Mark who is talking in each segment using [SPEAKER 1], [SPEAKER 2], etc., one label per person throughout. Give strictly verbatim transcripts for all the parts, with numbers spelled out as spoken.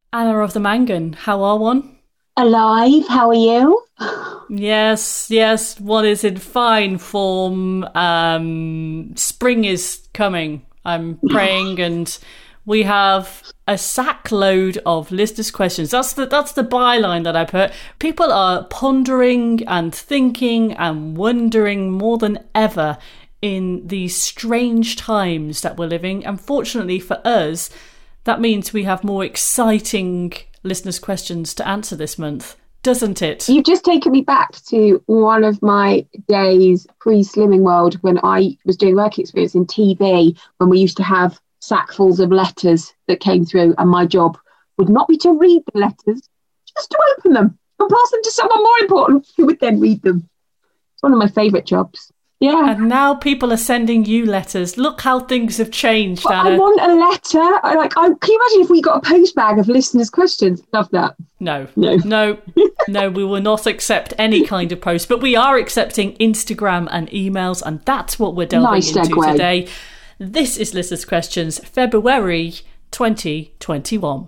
[SPEAKER 1] Anna of the Mangan, how are one?
[SPEAKER 2] Alive, how are you?
[SPEAKER 1] Yes, yes, one is in fine form. Um, spring is coming, I'm praying, and we have a sack load of listeners' questions. That's the that's the byline that I put. People are pondering and thinking and wondering more than ever in these strange times that we're living. Unfortunately for us, that means we have more exciting listeners' questions to answer this month, doesn't it?
[SPEAKER 2] You've just taken me back to one of my days pre-Slimming World when I was doing work experience in T V, when we used to have sackfuls of letters that came through, and my job would not be to read the letters, just to open them and pass them to someone more important who would then read them. It's one of my favourite jobs. Yeah.
[SPEAKER 1] And now people are sending you letters. Look how things have changed,
[SPEAKER 2] But
[SPEAKER 1] Anna.
[SPEAKER 2] I want a letter. I like. I, can you imagine if we got a post bag of listeners' questions? Love that.
[SPEAKER 1] No,
[SPEAKER 2] No.
[SPEAKER 1] no, no, we will not accept any kind of post, but we are accepting Instagram and emails, and that's what we're delving
[SPEAKER 2] Nice
[SPEAKER 1] into
[SPEAKER 2] segue.
[SPEAKER 1] today. This is Listeners' Questions, February twenty twenty-one.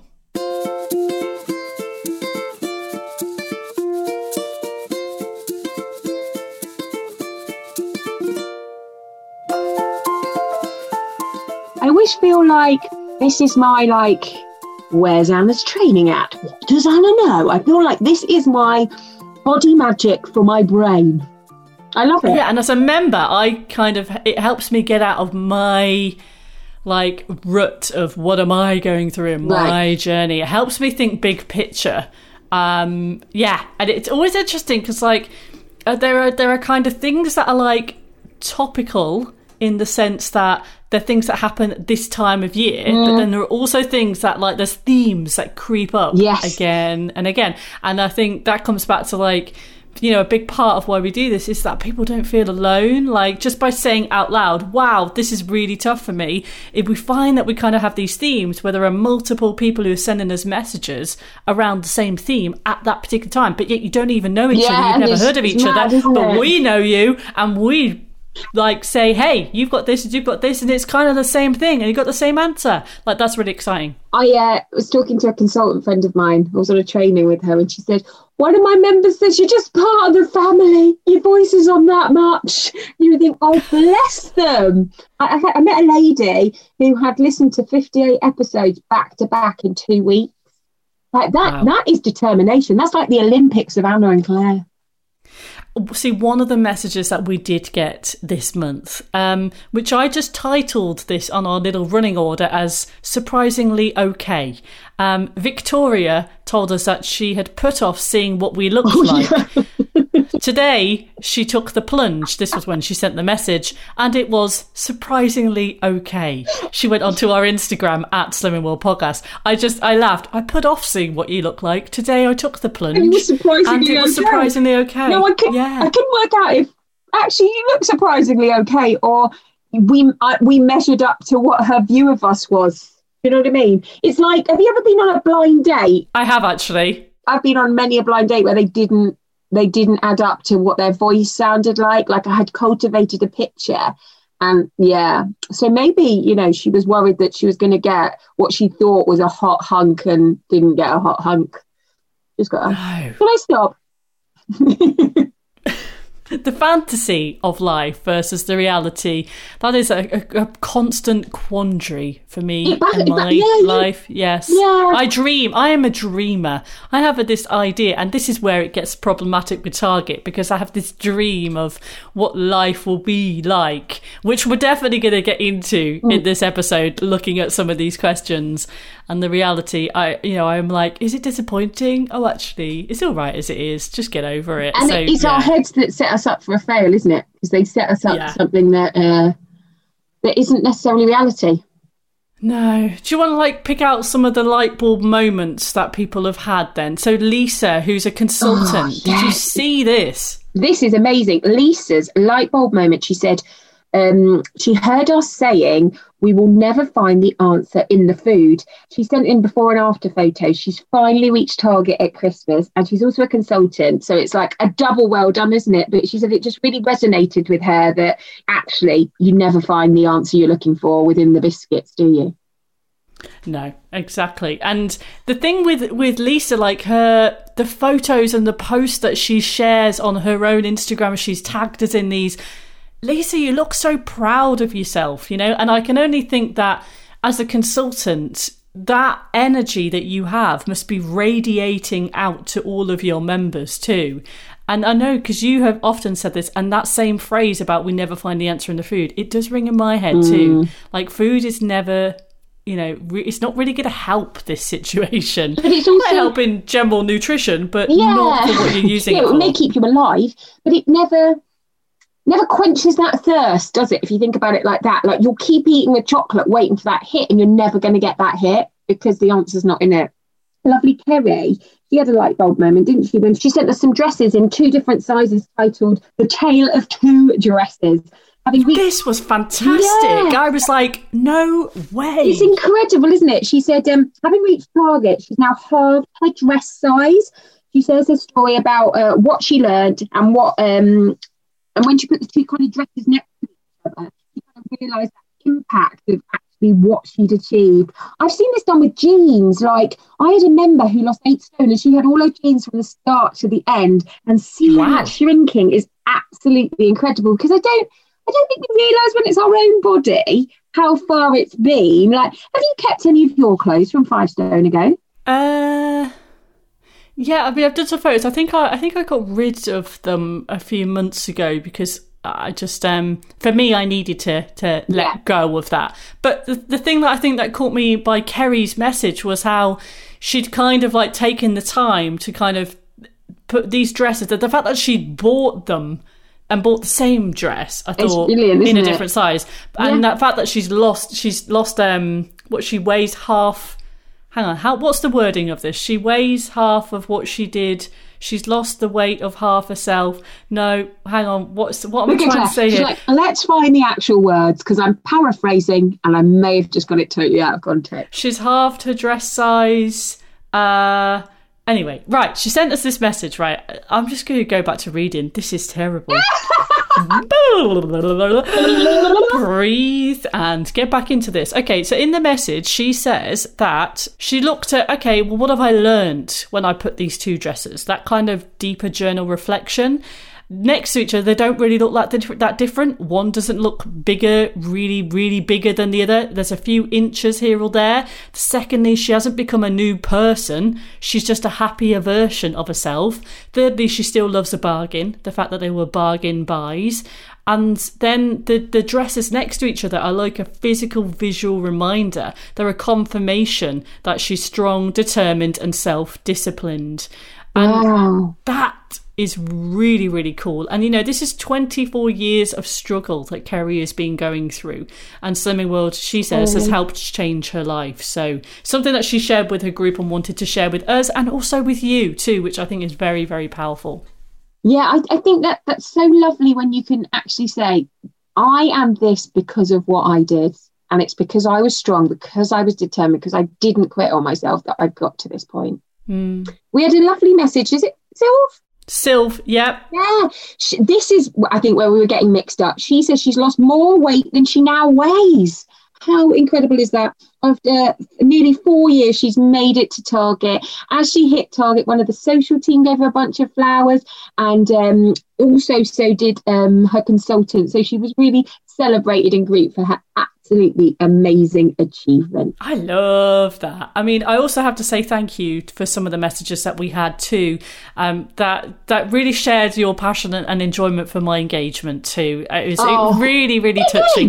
[SPEAKER 2] I always feel like this is my, like, where's Anna's training at? What does Anna know? I feel like this is my body magic for my brain. I love it.
[SPEAKER 1] Yeah, and as a member, I kind of, it helps me get out of my, like, rut of what am I going through in my
[SPEAKER 2] Right.
[SPEAKER 1] journey. It helps me think big picture. Um, yeah, and it's always interesting because, like, uh, there are there are kind of things that are, like, topical in the sense that they're things that happen at this time of year,
[SPEAKER 2] Mm.
[SPEAKER 1] but then there are also things that, like, there's themes that creep up
[SPEAKER 2] Yes.
[SPEAKER 1] again and again. And I think that comes back to, like, you know, a big part of why we do this is that people don't feel alone. Like, just by saying out loud, wow, this is really tough for me, if we find that we kind of have these themes where there are multiple people who are sending us messages around the same theme at that particular time, but yet you don't even know each
[SPEAKER 2] Yeah,
[SPEAKER 1] other, you've
[SPEAKER 2] and
[SPEAKER 1] never
[SPEAKER 2] it's-
[SPEAKER 1] heard of
[SPEAKER 2] it's
[SPEAKER 1] each
[SPEAKER 2] mad,
[SPEAKER 1] other,
[SPEAKER 2] isn't
[SPEAKER 1] but
[SPEAKER 2] it?
[SPEAKER 1] we know you, and we like say, hey, you've got this and you've got this, and it's kind of the same thing and you've got the same answer. Like, that's really exciting.
[SPEAKER 2] I uh, was talking to a consultant friend of mine. I was on a training with her, and she said, one of my members says, you're just part of the family. Your voice is on that much. You think, oh, bless them. I, I, I met a lady who had listened to fifty-eight episodes back to back in two weeks. Like that,
[SPEAKER 1] Wow.
[SPEAKER 2] that is determination. That's like the Olympics of Anna and Claire.
[SPEAKER 1] See, one of the messages that we did get this month, um, which I just titled this on our little running order as surprisingly okay. Um, Victoria told us that she had put off seeing what we looked like. Today, she took the plunge. This was when she sent the message, and it was surprisingly okay. She went onto our Instagram at Slimming World Podcast. I just, I laughed. I put off seeing what you look like. Today, I took the plunge,
[SPEAKER 2] And it was surprisingly
[SPEAKER 1] and it was
[SPEAKER 2] okay.
[SPEAKER 1] surprisingly okay.
[SPEAKER 2] No, I couldn't,
[SPEAKER 1] yeah.
[SPEAKER 2] I couldn't work out if actually you look surprisingly okay, or we I, we measured up to what her view of us was. You know what I mean? It's like, have you ever been on a blind date?
[SPEAKER 1] I have actually.
[SPEAKER 2] I've been on many a blind date where they didn't they didn't add up to what their voice sounded like. Like I had cultivated a picture, and yeah, so maybe, you know, she was worried that she was going to get what she thought was a hot hunk and didn't get a hot hunk. Just got.
[SPEAKER 1] No.
[SPEAKER 2] Can I stop?
[SPEAKER 1] The fantasy of life versus the reality, that is a, a, a constant quandary for me
[SPEAKER 2] It- but-
[SPEAKER 1] in my
[SPEAKER 2] but- yeah, yeah.
[SPEAKER 1] life. Yes.
[SPEAKER 2] Yeah.
[SPEAKER 1] I dream. I am a dreamer. I have a, this idea, and this is where it gets problematic with Target, because I have this dream of what life will be like, which we're definitely going to get into
[SPEAKER 2] Mm.
[SPEAKER 1] in this episode, looking at some of these questions. And the reality, I, you know, I'm like, is it disappointing? Oh, actually, it's all right as it is. Just get over it.
[SPEAKER 2] And
[SPEAKER 1] so,
[SPEAKER 2] it, it's
[SPEAKER 1] yeah.
[SPEAKER 2] our heads that set us up for a fail, isn't it? Because they set us up
[SPEAKER 1] Yeah.
[SPEAKER 2] for something that uh, that isn't necessarily reality.
[SPEAKER 1] No. Do you want to, like, pick out some of the light bulb moments that people have had then? So Lisa, who's a consultant,
[SPEAKER 2] Oh,
[SPEAKER 1] did you
[SPEAKER 2] yes.
[SPEAKER 1] see this?
[SPEAKER 2] This is amazing. Lisa's light bulb moment. She said um, she heard us saying we will never find the answer in the food. She sent in before and after photos. She's finally reached Target at Christmas, and she's also a consultant. So it's like a double well done, isn't it? But she said it just really resonated with her that actually you never find the answer you're looking for within the biscuits, do you?
[SPEAKER 1] No, exactly. And the thing with with Lisa, like her, the photos and the posts that she shares on her own Instagram, she's tagged us in these. Lisa, you look so proud of yourself, you know, and I can only think that as a consultant, that energy that you have must be radiating out to all of your members too. And I know, because you have often said this, and that same phrase about we never find the answer in the food, it does ring in my head mm. too. Like, food is never, you know, re- it's not really going to help this situation. But it's also, it might help in general nutrition, but yeah. not for what you're using
[SPEAKER 2] yeah,
[SPEAKER 1] it for.
[SPEAKER 2] It may keep you alive, but it never... never quenches that thirst, does it? If you think about it like that, like you'll keep eating the chocolate waiting for that hit, and you're never going to get that hit because the answer's not in it. Lovely Kerry, she had a light bulb moment, didn't she, when she sent us some dresses in two different sizes titled The Tale of Two Dresses. Having reached...
[SPEAKER 1] This was fantastic. Yeah. I was like, no way.
[SPEAKER 2] It's incredible, isn't it? She said, um, having reached Target, she's now halved her dress size. She says a story about uh, what she learned and what... Um, And when she put the two kind of dresses next to each other, she kind of realised that impact of actually what she'd achieved. I've seen this done with jeans. Like, I had a member who lost eight stone and she had all her jeans from the start to the end. And seeing wow. that shrinking is absolutely incredible, because I don't, I don't think we realise when it's our own body how far it's been. Like, have you kept any of your clothes from five stone ago?
[SPEAKER 1] Uh... Yeah, I mean, I've done some photos. I think I, I think I got rid of them a few months ago because I just, um, for me, I needed to to let yeah. go of that. But the the thing that I think that caught me by Kerry's message was how she'd kind of like taken the time to kind of put these dresses. The, the fact that she'd bought them and bought the same dress, I thought, in a different size, and yeah. that fact that she's lost, she's lost, um, what she weighs half. Hang on, how? What's the wording of this? She weighs half of what she did. She's lost the weight of half herself. No, hang on. What's what am I trying to say here?
[SPEAKER 2] Like, let's find the actual words, because I'm paraphrasing and I may have just got it totally out of context.
[SPEAKER 1] She's halved her dress size. Uh, anyway, right. She sent us this message. Right, I'm just going to go back to reading. This is terrible. Breathe and get back into this. Okay, so in the message she says that she looked at, okay, well, what have I learned when I put these two dresses? That kind of deeper journal reflection. Next to each other, they don't really look like that different. One doesn't look bigger, really, really bigger than the other. There's a few inches here or there. Secondly, she hasn't become a new person. She's just a happier version of herself. Thirdly, she still loves a bargain. The fact that they were bargain buys. And then the, the dresses next to each other are like a physical, visual reminder. They're a confirmation that she's strong, determined, and self-disciplined. And
[SPEAKER 2] wow.
[SPEAKER 1] that is really, really cool. And, you know, this is twenty-four years of struggle that Kerry has been going through. And Slimming World, she says, has helped change her life. So something that she shared with her group and wanted to share with us and also with you too, which I think is very, very powerful.
[SPEAKER 2] Yeah, I, I think that that's so lovely when you can actually say, I am this because of what I did. And it's because I was strong, because I was determined, because I didn't quit on myself that I got to this point.
[SPEAKER 1] Mm.
[SPEAKER 2] We had a lovely message. Is it Sylv?
[SPEAKER 1] Sylv, yep.
[SPEAKER 2] Yeah. She, this is, I think, where we were getting mixed up. She says she's lost more weight than she now weighs. How incredible is that? After nearly four years, she's made it to Target. As she hit Target, one of the social team gave her a bunch of flowers, and um, also so did um, her consultant. So she was really celebrated in group for her absolutely amazing achievement.
[SPEAKER 1] I love that. I mean, I also have to say thank you for some of the messages that we had too, um, that that really shared your passion and enjoyment for my engagement too. It was
[SPEAKER 2] oh,
[SPEAKER 1] it really, really touching.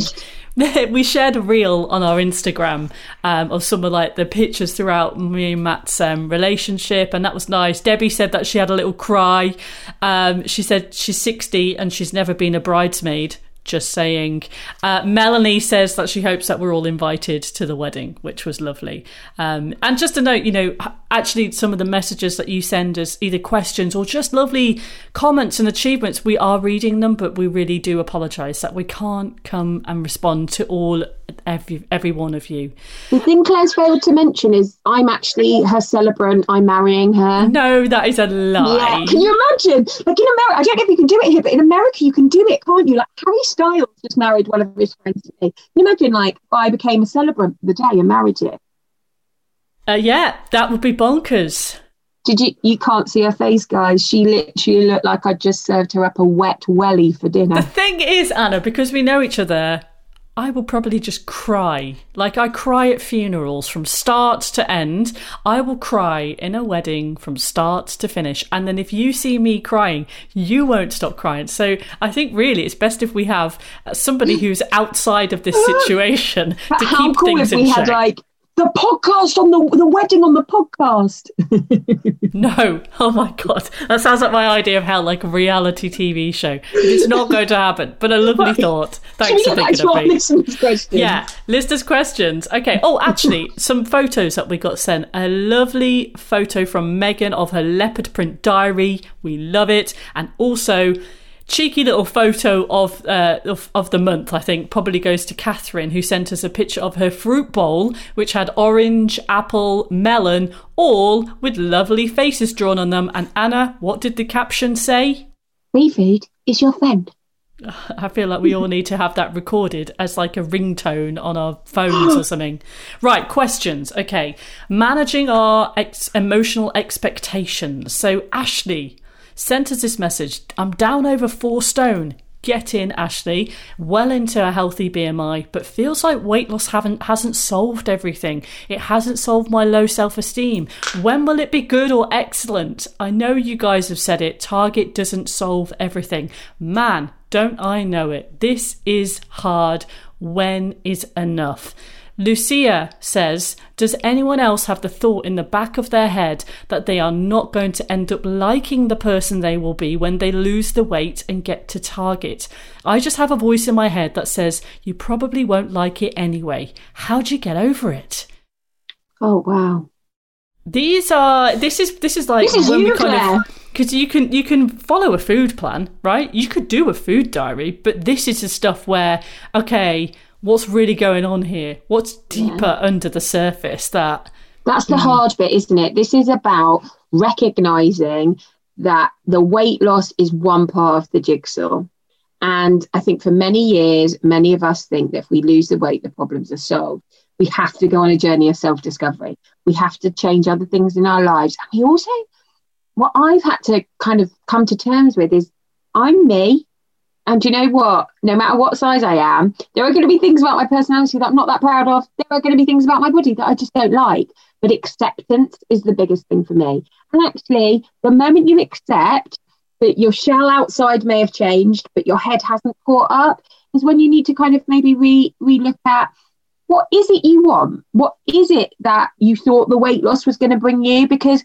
[SPEAKER 1] We shared a reel on our Instagram um, of some of like the pictures throughout me and Matt's um, relationship, and that was nice. Debbie said that she had a little cry. Um, she said she's sixty and she's never been a bridesmaid. Just saying. Uh, Melanie says that she hopes that we're all invited to the wedding, which was lovely. Um, and just a note, you know, actually some of the messages that you send us, either questions or just lovely comments and achievements, we are reading them, but we really do apologise that we can't come and respond to all, every, every one of you.
[SPEAKER 2] The thing Claire's failed to mention is I'm actually her celebrant. I'm marrying her.
[SPEAKER 1] No, that is a lie.
[SPEAKER 2] Yeah. Can you imagine? Like in America, I don't know if you can do it here, but in America you can do it, can't you? Like Harry Styles just married one of his friends today. Can you imagine, like, I became a celebrant for the day and married you?
[SPEAKER 1] Uh, yeah, that would be bonkers.
[SPEAKER 2] Did you? You can't see her face, guys. She literally looked like I just served her up a wet welly for dinner.
[SPEAKER 1] The thing is, Anna, because we know each other, I will probably just cry. Like I cry at funerals from start to end. I will cry in a wedding from start to finish. And then if you see me crying, you won't stop crying. So I think really it's best if we have somebody who's outside of this situation
[SPEAKER 2] But
[SPEAKER 1] to
[SPEAKER 2] how
[SPEAKER 1] keep
[SPEAKER 2] cool
[SPEAKER 1] things
[SPEAKER 2] if
[SPEAKER 1] in
[SPEAKER 2] we
[SPEAKER 1] check.
[SPEAKER 2] had like the podcast on the the wedding on the podcast.
[SPEAKER 1] No, oh my god, that sounds like my idea of how like a reality T V show. It's not going to happen, but a lovely
[SPEAKER 2] Right.
[SPEAKER 1] thought.
[SPEAKER 2] Should
[SPEAKER 1] Thanks
[SPEAKER 2] we
[SPEAKER 1] for
[SPEAKER 2] get back
[SPEAKER 1] thinking
[SPEAKER 2] to
[SPEAKER 1] of
[SPEAKER 2] our
[SPEAKER 1] me.
[SPEAKER 2] listeners' questions?
[SPEAKER 1] Yeah, listeners' questions. Okay. Oh, actually, some photos that we got sent. A lovely photo from Megan of her leopard print diary. We love it, and also. Cheeky little photo of, uh, of of the month, I think, probably goes to Catherine, who sent us a picture of her fruit bowl, which had orange, apple, melon, all with lovely faces drawn on them. And Anna, what did the caption say?
[SPEAKER 2] Seafood is your friend.
[SPEAKER 1] I feel like we all need to have that recorded as like a ringtone on our phones or something. Right, questions. Okay. Managing our ex- emotional expectations. So, Ashley sent us this message. I'm down over four stone. Get in, Ashley. Well into a healthy B M I, but feels like weight loss haven't hasn't solved everything. It hasn't solved my low self-esteem. When will it be good or excellent? I know you guys have said it. Target doesn't solve everything. Man, don't I know it. This is hard. When is enough? Lucia says, does anyone else have the thought in the back of their head that they are not going to end up liking the person they will be when they lose the weight and get to target? I just have a voice in my head that says, you probably won't like it anyway. How'd you get over it?
[SPEAKER 2] Oh wow.
[SPEAKER 1] These are, this is, this is like
[SPEAKER 2] This is
[SPEAKER 1] when
[SPEAKER 2] you,
[SPEAKER 1] we kind
[SPEAKER 2] Claire.
[SPEAKER 1] of, because you can, you can follow a food plan, right? You could do a food diary, but this is the stuff where, okay, what's really going on here? What's deeper yeah. under the surface? That
[SPEAKER 2] That's the mm. hard bit, isn't it? This is about recognising that the weight loss is one part of the jigsaw. And I think for many years, many of us think that if we lose the weight, the problems are solved. We have to go on a journey of self-discovery. We have to change other things in our lives. And we also, what I've had to kind of come to terms with is I'm me. And do you know what? No matter what size I am, there are going to be things about my personality that I'm not that proud of. There are going to be things about my body that I just don't like. But acceptance is the biggest thing for me. And actually, the moment you accept that your shell outside may have changed, but your head hasn't caught up, is when you need to kind of maybe re re-look at what is it you want? What is it that you thought the weight loss was going to bring you? Because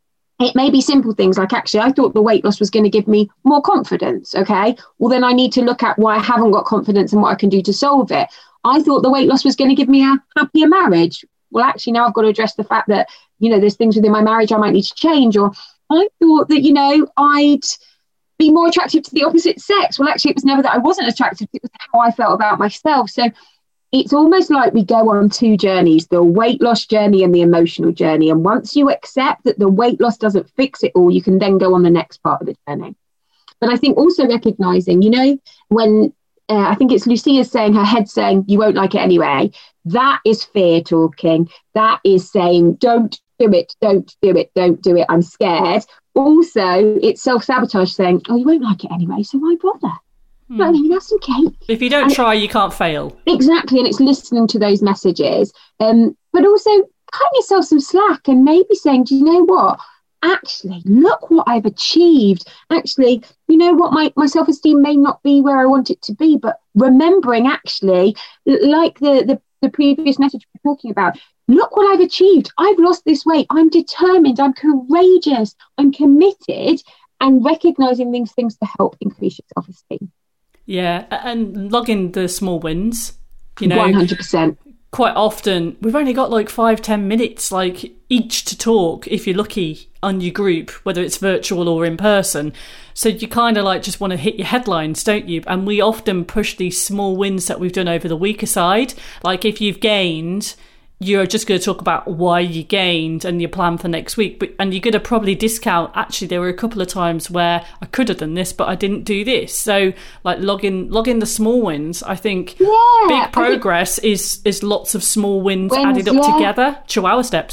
[SPEAKER 2] it may be simple things like, actually, I thought the weight loss was going to give me more confidence. Okay, well, then I need to look at why I haven't got confidence and what I can do to solve it. I thought the weight loss was going to give me a happier marriage. Well, actually, now I've got to address the fact that, you know, there's things within my marriage I might need to change. Or I thought that, you know, I'd be more attractive to the opposite sex. Well, actually, it was never that I wasn't attractive. It was how I felt about myself. So it's almost like we go on two journeys, the weight loss journey and the emotional journey. And once you accept that the weight loss doesn't fix it all, you can then go on the next part of the journey. But I think also recognizing, you know, when uh, I think it's Lucia saying, her head saying, you won't like it anyway. That is fear talking. That is saying, don't do it, don't do it, don't do it. I'm scared. Also, it's self-sabotage saying, oh, you won't like it anyway, so why bother? But I mean, that's okay.
[SPEAKER 1] If you don't
[SPEAKER 2] and
[SPEAKER 1] try, you can't fail.
[SPEAKER 2] Exactly. And it's listening to those messages. Um, but also cutting yourself some slack and maybe saying, do you know what? Actually, look what I've achieved. Actually, you know what? My, my self-esteem may not be where I want it to be, but remembering actually, like the, the, the previous message we're talking about, look what I've achieved. I've lost this weight. I'm determined. I'm courageous. I'm committed, and recognizing these things to help increase your self-esteem.
[SPEAKER 1] Yeah, and logging the small wins, you know.
[SPEAKER 2] one hundred percent.
[SPEAKER 1] Quite often, we've only got like five, ten minutes like each to talk, if you're lucky, on your group, whether it's virtual or in person. So you kind of like just want to hit your headlines, don't you? And we often push these small wins that we've done over the week aside. Like if you've gained, you're just going to talk about why you gained and your plan for next week. But and you're going to probably discount, actually, there were a couple of times where I could have done this, but I didn't do this. So like logging logging the small wins, I think
[SPEAKER 2] yeah,
[SPEAKER 1] big progress think is is lots of small wins,
[SPEAKER 2] wins
[SPEAKER 1] added up
[SPEAKER 2] yeah.
[SPEAKER 1] together. Chihuahua steps, eh?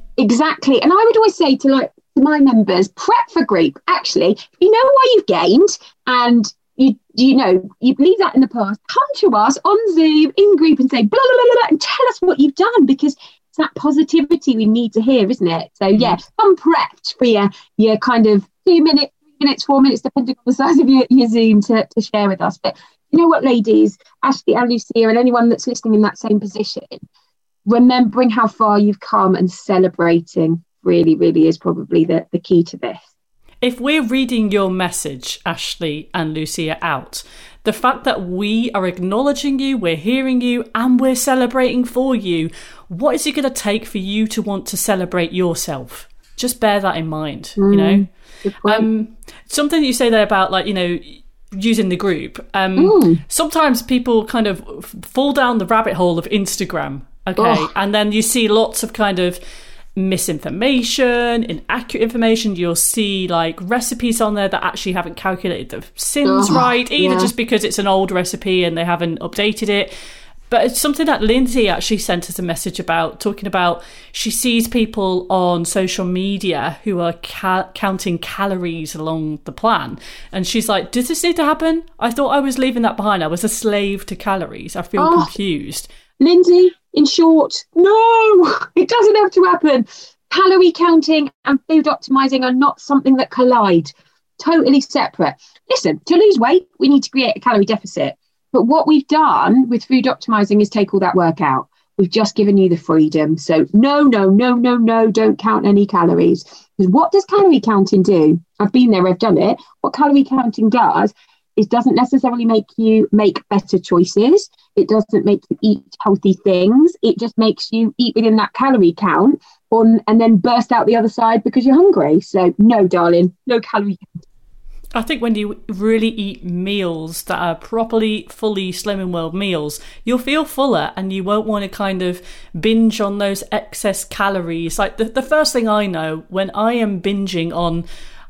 [SPEAKER 2] Exactly. And I would always say to like to my members, prep for group. Actually, if you know what you've gained and you you know, you leave that in the past, come to us on Zoom in group and say blah, blah, blah, blah, and tell us what you've done, because it's that positivity we need to hear, isn't it? So yeah, come prepped for your, your kind of two minutes, three minutes, four minutes, depending on the size of your, your Zoom to, to share with us. But you know what, ladies, Ashley and Lucia and anyone that's listening in that same position, remembering how far you've come and celebrating really, really is probably the, the key to this.
[SPEAKER 1] If we're reading your message, Ashley and Lucia, out, the fact that we are acknowledging you, we're hearing you, and we're celebrating for you, what is it going to take for you to want to celebrate yourself? Just bear that in mind, mm, you know? Um, something you say there about, like, you know, using the group. Um, mm. Sometimes people kind of fall down the rabbit hole of Instagram, okay? Oh. And then you see lots of kind of misinformation, inaccurate information. You'll see like recipes on there that actually haven't calculated the sins oh, right, either yeah. just because it's an old recipe and they haven't updated it. But it's something that Lindsay actually sent us a message about, talking about she sees people on social media who are ca- counting calories along the plan. And she's like, does this need to happen? I thought I was leaving that behind. I was a slave to calories. I feel oh. confused.
[SPEAKER 2] Lindsay, in short, no, it doesn't have to happen. Calorie counting and food optimizing are not something that collide. Totally separate. Listen, to lose weight, we need to create a calorie deficit. But what we've done with food optimizing is take all that work out. We've just given you the freedom. So no, no, no, no, no, don't count any calories. Because what does calorie counting do? I've been there, I've done it. What calorie counting does, it doesn't necessarily make you make better choices. It doesn't make you eat healthy things. It just makes you eat within that calorie count on, and then burst out the other side because you're hungry. So no, darling, no calorie count.
[SPEAKER 1] I think when you really eat meals that are properly, fully Slimming World meals, you'll feel fuller and you won't want to kind of binge on those excess calories. Like the, the first thing I know when I am binging on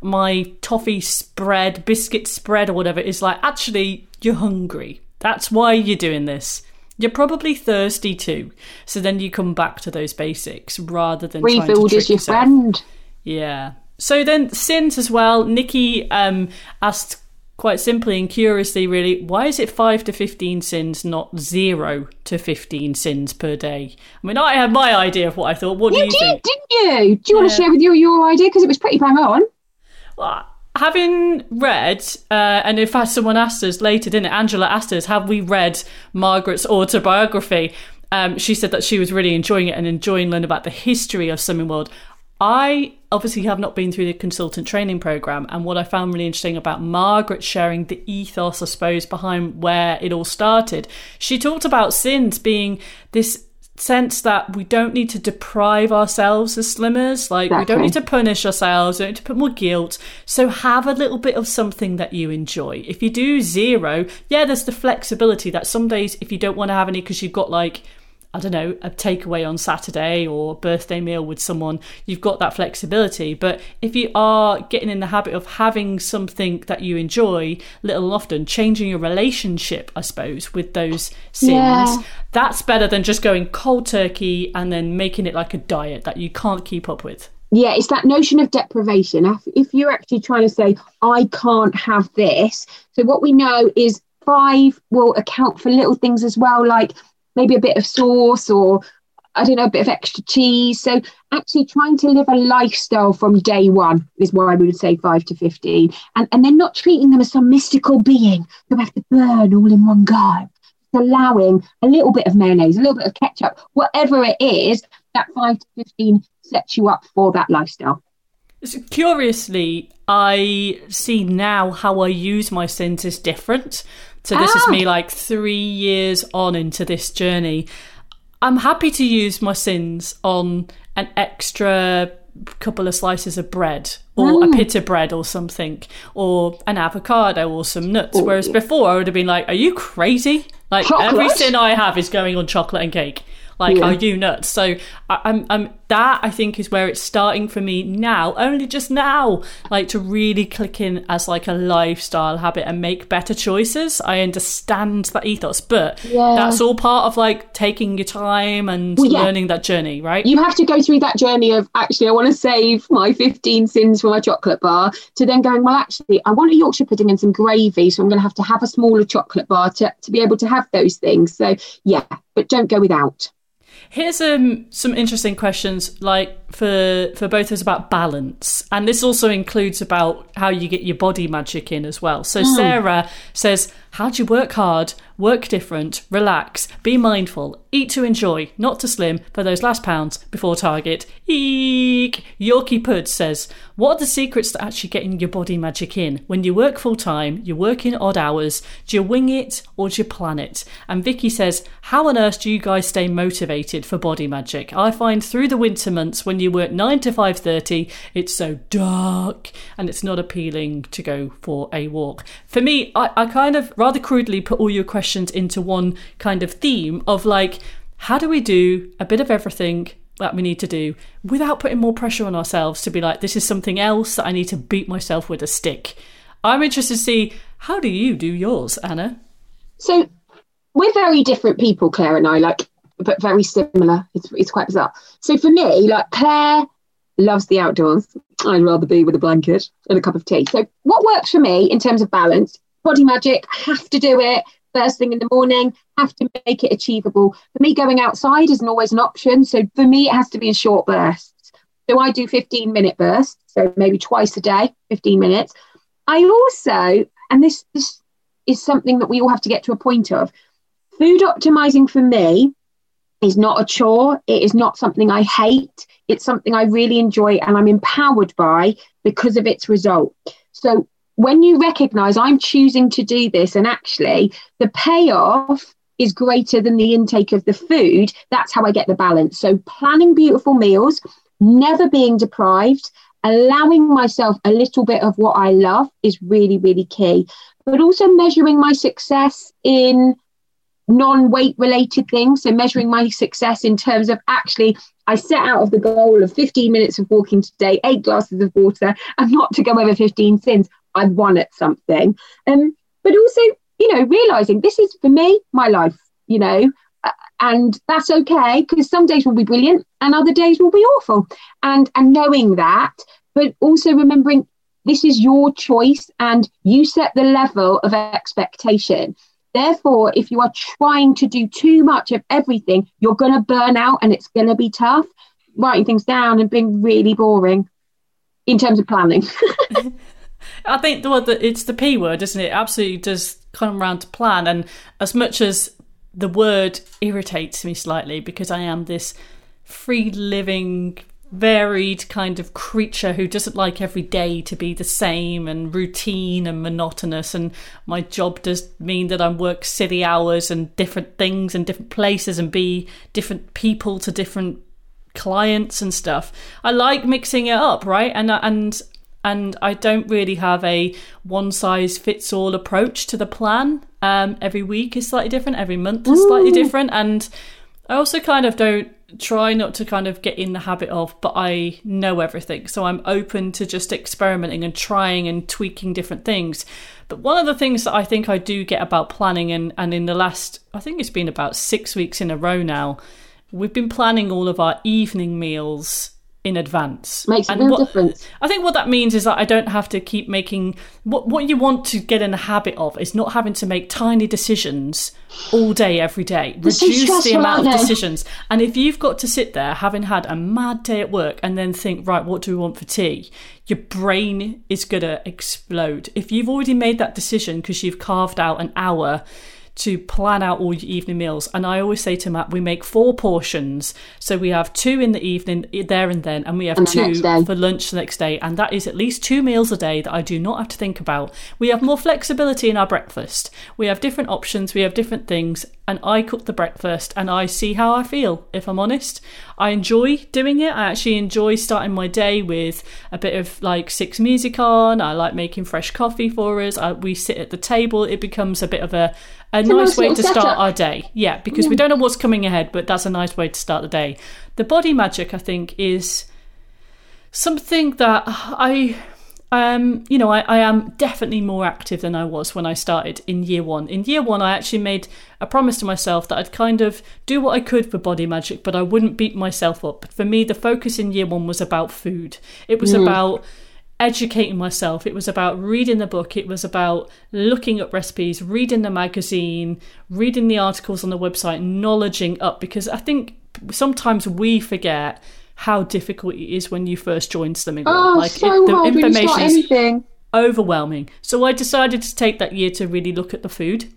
[SPEAKER 1] my toffee spread, biscuit spread or whatever, is like, actually, you're hungry. That's why you're doing this. You're probably thirsty too. So then you come back to those basics rather than trying to trick
[SPEAKER 2] Refood is your
[SPEAKER 1] yourself.
[SPEAKER 2] friend.
[SPEAKER 1] Yeah. So then sins as well. Nikki um, asked quite simply and curiously, really, why is it five to fifteen sins, not zero to fifteen sins per day? I mean, I had my idea of what I thought. What do you,
[SPEAKER 2] you did,
[SPEAKER 1] think?
[SPEAKER 2] Didn't you? Do you yeah. want to share with you your idea? Because it was pretty bang on.
[SPEAKER 1] Well, having read, uh, and in fact someone asked us later, didn't it? Angela asked us, have we read Margaret's autobiography? Um, she said that she was really enjoying it and enjoying learning about the history of Slimming World. I obviously have not been through the consultant training program, and what I found really interesting about Margaret sharing the ethos, I suppose, behind where it all started, she talked about sins being this sense that we don't need to deprive ourselves as slimmers, like exactly. we don't need to punish ourselves, we don't need to put more guilt, so have a little bit of something that you enjoy. If you do zero, yeah, there's the flexibility that some days if you don't want to have any because you've got like, I don't know, a takeaway on Saturday or a birthday meal with someone, you've got that flexibility. But if you are getting in the habit of having something that you enjoy little and often, changing your relationship, I suppose, with those sins, yeah. that's better than just going cold turkey and then making it like a diet that you can't keep up with.
[SPEAKER 2] Yeah, it's that notion of deprivation. If, if you're actually trying to say, I can't have this. So what we know is five will account for little things as well, like maybe a bit of sauce or, I don't know, a bit of extra cheese. So actually trying to live a lifestyle from day one is why we would say five to fifteen. And, and then not treating them as some mystical being who have to burn all in one go. Just allowing a little bit of mayonnaise, a little bit of ketchup, whatever it is, that five to fifteen sets you up for that lifestyle.
[SPEAKER 1] So curiously, I see now how I use my sins is different. So this ah. is me like three years on into this journey. I'm happy to use my sins on an extra couple of slices of bread or mm. a pita bread or something, or an avocado or some nuts. Ooh. Whereas before I would have been like, are you crazy? Like chocolate? Every sin I have is going on chocolate and cake. Like,
[SPEAKER 2] Yeah.
[SPEAKER 1] are you nuts? So I, I'm, I'm, that I think is where it's starting for me now, only just now, like to really click in as like a lifestyle habit and make better choices. I understand that ethos, but
[SPEAKER 2] Yeah.
[SPEAKER 1] that's all part of like taking your time and
[SPEAKER 2] Well, yeah.
[SPEAKER 1] learning that journey, right?
[SPEAKER 2] You have to go through that journey of, actually, I want to save my fifteen sins for my chocolate bar, to then going, well, actually, I want a Yorkshire pudding and some gravy, so I'm going to have to have a smaller chocolate bar to, to be able to have those things. So, yeah, but don't go without.
[SPEAKER 1] Here's um, some interesting questions, like for for both of us, about balance, and this also includes about how you get your body magic in as well. So
[SPEAKER 2] Mm.
[SPEAKER 1] Sarah says, how do you work hard, work different, relax, be mindful, eat to enjoy, not to slim for those last pounds before target? Eek! Yorkie Pud says, what are the secrets to actually getting your body magic in? When you work full time, you work in odd hours, do you wing it or do you plan it? And Vicky says, how on earth do you guys stay motivated for body magic? I find through the winter months when you work nine to five thirty, it's so dark and it's not appealing to go for a walk. For me, I, I kind of rather crudely put all your questions into one kind of theme of like, how do we do a bit of everything that we need to do without putting more pressure on ourselves to be like, this is something else that I need to beat myself with a stick? I'm interested to see, how do you do yours, Anna?
[SPEAKER 2] So we're very different people, Claire and I, like, but very similar. It's, it's quite bizarre. So for me, like, Claire loves the outdoors. I'd rather be with a blanket and a cup of tea. So what works for me in terms of balance? Body magic, have to do it first thing in the morning, have to make it achievable. For me, going outside isn't always an option. So for me, it has to be in short bursts. So I do fifteen minute bursts, so maybe twice a day, fifteen minutes. I also, and this, this is something that we all have to get to a point of, food optimizing for me is not a chore. It is not something I hate. It's something I really enjoy and I'm empowered by because of its result. So when you recognize I'm choosing to do this, and actually the payoff is greater than the intake of the food, that's how I get the balance. So planning beautiful meals, never being deprived, allowing myself a little bit of what I love is really, really key. But also measuring my success in non-weight related things. So measuring my success in terms of, actually, I set out of the goal of fifteen minutes of walking today, eight glasses of water, and not to go over fifteen sins. I won at something. Um, but also, you know, realizing this is, for me, my life, you know, uh, and that's okay, because some days will be brilliant and other days will be awful. And, and knowing that, but also remembering this is your choice and you set the level of expectation. Therefore, if you are trying to do too much of everything, you're going to burn out and it's going to be tough. Writing things down and being really boring in terms of planning.
[SPEAKER 1] I think the word that it's the P word, isn't it? It absolutely does come around to plan. And as much as the word irritates me slightly, because I am this free living, varied kind of creature who doesn't like every day to be the same and routine and monotonous, and my job does mean that I work silly hours and different things and different places and be different people to different clients and stuff. I like mixing it up, right? And and and I don't really have a one size fits all approach to the plan. Um, every week is slightly different, every month is slightly
[SPEAKER 2] Ooh.
[SPEAKER 1] different, and I also kind of don't try not to kind of get in the habit of, but I know everything, so I'm open to just experimenting and trying and tweaking different things. But one of the things that I think I do get about planning, and, and in the last, I think it's been about six weeks in a row now, we've been planning all of our evening meals in advance.
[SPEAKER 2] Makes a
[SPEAKER 1] and
[SPEAKER 2] real
[SPEAKER 1] what,
[SPEAKER 2] difference.
[SPEAKER 1] I think what that means is that I don't have to keep making, what what you want to get in the habit of is not having to make tiny decisions all day, every day.
[SPEAKER 2] They're so
[SPEAKER 1] Reduce the
[SPEAKER 2] stressful,
[SPEAKER 1] amount of
[SPEAKER 2] aren't they?
[SPEAKER 1] decisions. And if you've got to sit there having had a mad day at work and then think, right, what do we want for tea? Your brain is going to explode. If you've already made that decision because you've carved out an hour to plan out all your evening meals. And I always say to Matt, we make four portions. So we have two in the evening there and then, and we have
[SPEAKER 2] And the
[SPEAKER 1] two
[SPEAKER 2] next day.
[SPEAKER 1] for lunch the next day. And that is at least two meals a day that I do not have to think about. We have more flexibility in our breakfast. We have different options. We have different things. And I cook the breakfast and I see how I feel, if I'm honest. I enjoy doing it. I actually enjoy starting my day with a bit of like six music on. I like making fresh coffee for us. I, we sit at the table. It becomes a bit of a a
[SPEAKER 2] it's
[SPEAKER 1] nice,
[SPEAKER 2] a nice
[SPEAKER 1] way
[SPEAKER 2] little
[SPEAKER 1] to
[SPEAKER 2] setup.
[SPEAKER 1] start our day. Yeah, because yeah. we don't know what's coming ahead, but that's a nice way to start the day. The body magic, I think, is something that I, um, you know, I, I am definitely more active than I was when I started in year one. In year one, I actually made a promise to myself that I'd kind of do what I could for body magic, but I wouldn't beat myself up. For me, the focus in year one was about food. It was mm. about educating myself. It was about reading the book. It was about looking up recipes, reading the magazine, reading the articles on the website, knowledging up, because I think sometimes we forget how difficult it is when you first join Slimming World.
[SPEAKER 2] Oh,
[SPEAKER 1] like
[SPEAKER 2] so
[SPEAKER 1] it, the
[SPEAKER 2] hard
[SPEAKER 1] information
[SPEAKER 2] when you start anything.
[SPEAKER 1] Is overwhelming. So I decided to take that year to really look at the food.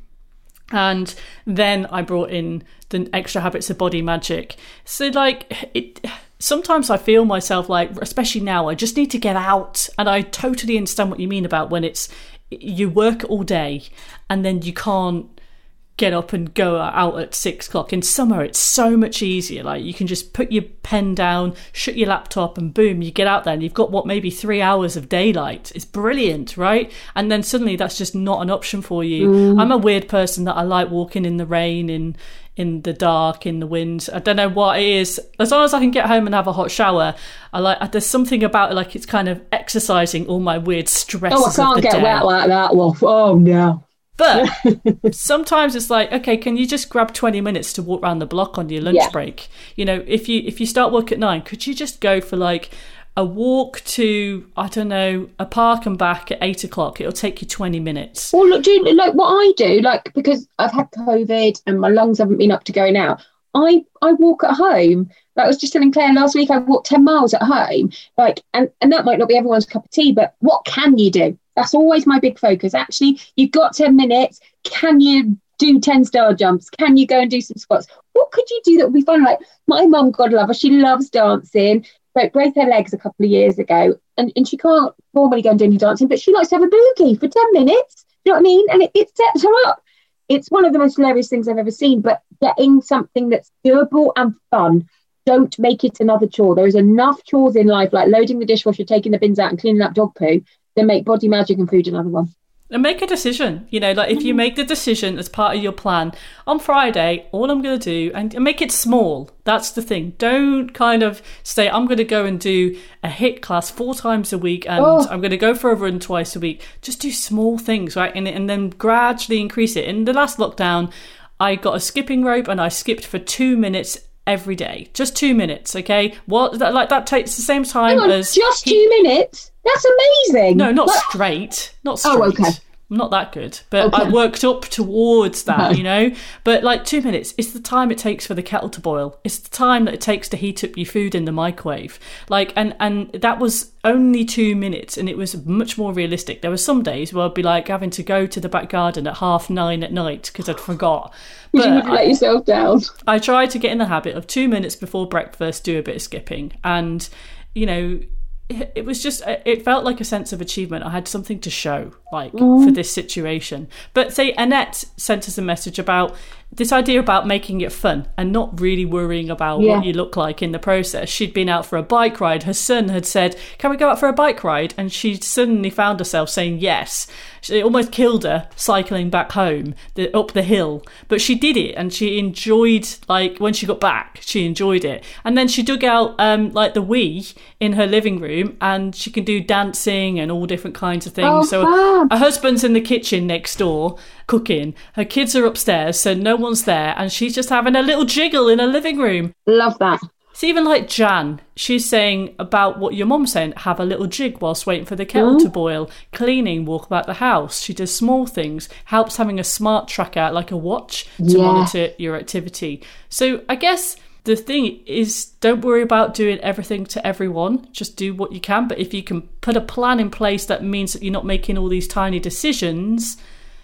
[SPEAKER 1] And then I brought in the extra habits of body magic. So like it sometimes I feel myself like, especially now, I just need to get out. And I totally understand what you mean about when it's you work all day and then you can't get up and go out at six o'clock. In summer, it's so much easier. Like you can just put your pen down, shut your laptop, and boom, you get out there and you've got what, maybe three hours of daylight. It's brilliant, right? And then suddenly that's just not an option for you. Mm. I'm a weird person that I like walking in the rain, in in the dark, in the wind. I don't know what it is. As long as I can get home and have a hot shower, I like. There's something about it, like it's kind of exercising all my weird stresses.
[SPEAKER 2] Oh, I can't
[SPEAKER 1] of the
[SPEAKER 2] get
[SPEAKER 1] day.
[SPEAKER 2] wet like that, Wolf. Oh no.
[SPEAKER 1] But sometimes it's like, okay, can you just grab twenty minutes to walk around the block on your lunch yeah. break? You know, if you if you start work at nine, could you just go for like a walk to, I don't know, a park and back at eight o'clock? It'll take you twenty minutes.
[SPEAKER 2] Well, look, do you, like what I do, like because I've had COVID and my lungs haven't been up to going out, I, I walk at home. Like I was just telling Claire last week, I walked ten miles at home. Like, and, and that might not be everyone's cup of tea, but what can you do? That's always my big focus. Actually, you've got ten minutes. Can you do ten star jumps? Can you go and do some squats? What could you do that would be fun? Like my mum, God love her, she loves dancing. Broke both her legs a couple of years ago, and, and she can't normally go and do any dancing, but she likes to have a boogie for ten minutes. Do you know what I mean? And it, it sets her up. It's one of the most hilarious things I've ever seen, but getting something that's doable and fun. Don't make it another chore. There is enough chores in life, like loading the dishwasher, taking the bins out and cleaning up dog poo, then make body magic and food another one.
[SPEAKER 1] And make a decision. You know, like if you make the decision as part of your plan, on Friday, all I'm going to do, and make it small. That's the thing. Don't kind of say, I'm going to go and do a HIIT class four times a week and oh. I'm going to go for a run twice a week. Just do small things, right? And, and then gradually increase it. In the last lockdown, I got a skipping rope and I skipped for two minutes every day. Just two minutes, okay? What that, like that takes the same time
[SPEAKER 2] Hang on,
[SPEAKER 1] as
[SPEAKER 2] just
[SPEAKER 1] he-
[SPEAKER 2] two minutes. That's amazing.
[SPEAKER 1] No, not
[SPEAKER 2] what?
[SPEAKER 1] straight. Not straight.
[SPEAKER 2] Oh, okay.
[SPEAKER 1] I'm not that good, but
[SPEAKER 2] okay.
[SPEAKER 1] I worked up towards that,
[SPEAKER 2] Okay.
[SPEAKER 1] you know. But like two minutes, it's the time it takes for the kettle to boil. It's the time that it takes to heat up your food in the microwave. Like, and and that was only two minutes, and it was much more realistic. There were some days where I'd be like having to go to the back garden at half nine at night because I'd forgot.
[SPEAKER 2] But you would
[SPEAKER 1] I,
[SPEAKER 2] let yourself down.
[SPEAKER 1] I tried to get in the habit of two minutes before breakfast, do a bit of skipping, and you know. It was just, it felt like a sense of achievement. I had something to show, like, mm. for this situation. But say Annette sent us a message about this idea about making it fun and not really worrying about yeah. what you look like in the process. She'd been out for a bike ride. Her son had said, can we go out for a bike ride? And she suddenly found herself saying yes. It almost killed her cycling back home, the, up the hill. But she did it and she enjoyed, like, when she got back, she enjoyed it. And then she dug out, um, like, the Wii in her living room and she can do dancing and all different kinds of things.
[SPEAKER 2] Oh,
[SPEAKER 1] so
[SPEAKER 2] fab.
[SPEAKER 1] Her husband's in the kitchen next door cooking. Her kids are upstairs, so no one's there. And she's just having a little jiggle in her living room.
[SPEAKER 2] Love that.
[SPEAKER 1] It's even like Jan. She's saying about what your mum's saying, have a little jig whilst waiting for the kettle mm. to boil, cleaning, walk about the house. She does small things, helps having a smart tracker like a watch to
[SPEAKER 2] yeah.
[SPEAKER 1] monitor your activity. So I guess the thing is, don't worry about doing everything to everyone. Just do what you can. But if you can put a plan in place that means that you're not making all these tiny decisions,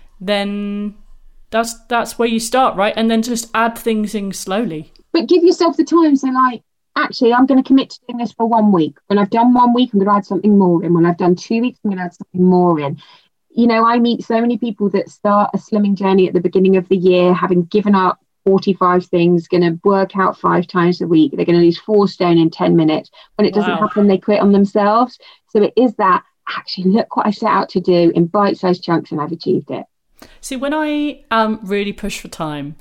[SPEAKER 1] then that's that's where you start, right? And then just add things in slowly.
[SPEAKER 2] But give yourself the time. So, like, actually, I'm going to commit to doing this for one week. When I've done one week, I'm going to add something more in. When I've done two weeks, I'm going to add something more in. You know, I meet so many people that start a slimming journey at the beginning of the year, having given up forty-five things, going to work out five times a week. They're going to lose four stone in ten minutes. When it doesn't wow. happen, they quit on themselves. So it is that, actually, look what I set out to do in bite-sized chunks and I've achieved it.
[SPEAKER 1] See, when I am really pushed for time,